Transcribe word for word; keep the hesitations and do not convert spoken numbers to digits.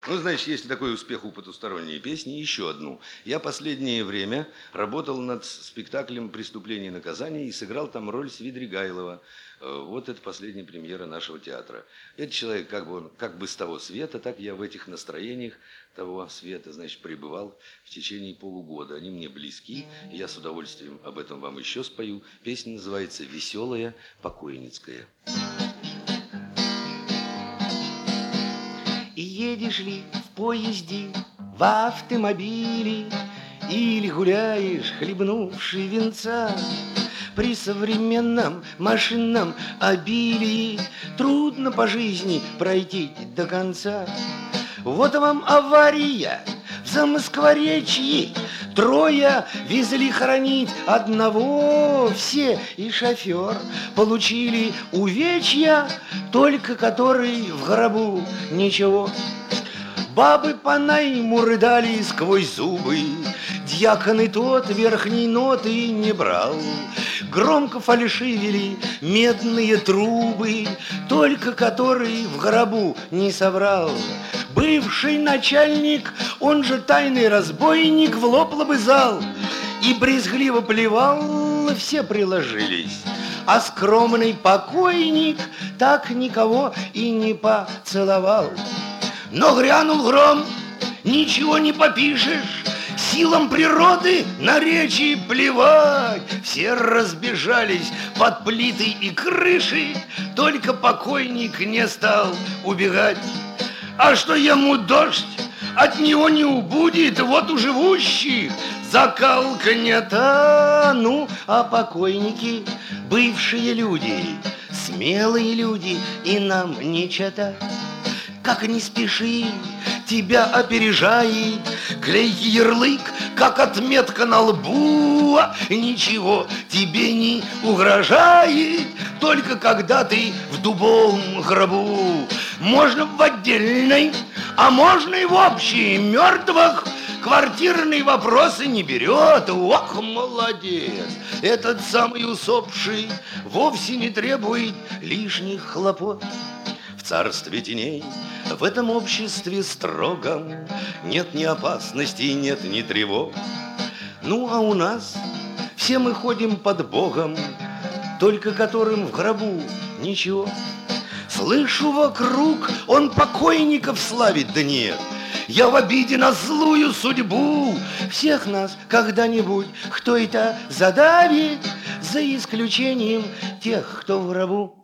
Ну, значит, если такой успех у потусторонней песни, еще одну. Я последнее время работал над спектаклем «Преступление и наказание» и сыграл там роль Свидригайлова. Вот это последняя премьера нашего театра. Этот человек как бы, он, как бы с того света, так я в этих настроениях того света, значит, пребывал в течение полугода. Они мне близки, и я с удовольствием об этом вам еще спою. Песня называется «Веселая покойницкая». Едешь ли в поезде, в автомобиле, или гуляешь, хлебнувший венца, при современном машинном обилии трудно по жизни пройти до конца. Вот вам авария в Замоскворечье. Трое везли хоронить одного, все и шофер получили увечья, только который в гробу ничего. Бабы по найму рыдали сквозь зубы, дьякон и тот верхней ноты не брал. Громко фальшивили медные трубы, только который в гробу не соврал. Бывший начальник, он же тайный разбойник, в лоб лобызал и брезгливо плевал, все приложились. А скромный покойник так никого и не поцеловал. Но грянул гром, ничего не попишешь, силам природы на речи плевать. Все разбежались под плиты и крыши, только покойник не стал убегать. А что ему дождь от него не убудет, вот у живущих закалка не та. Ну, а покойники, бывшие люди, смелые люди, и нам не чета. Как не спеши, тебя опережает клейкий ярлык, как отметка на лбу. Ничего тебе не угрожает, только когда ты в дубовом гробу. Можно в отдельной, а можно и в общей. Мертвых квартирные вопросы не берет. Ох, молодец! Этот самый усопший вовсе не требует лишних хлопот. В царстве теней, в этом обществе строгом, нет ни опасности, нет ни тревог. Ну, а у нас все мы ходим под Богом, только которым в гробу ничего. Слышу вокруг, он покойников славит, да нет. Я в обиде на злую судьбу. Всех нас когда-нибудь кто это задавит, за исключением тех, кто в гробу.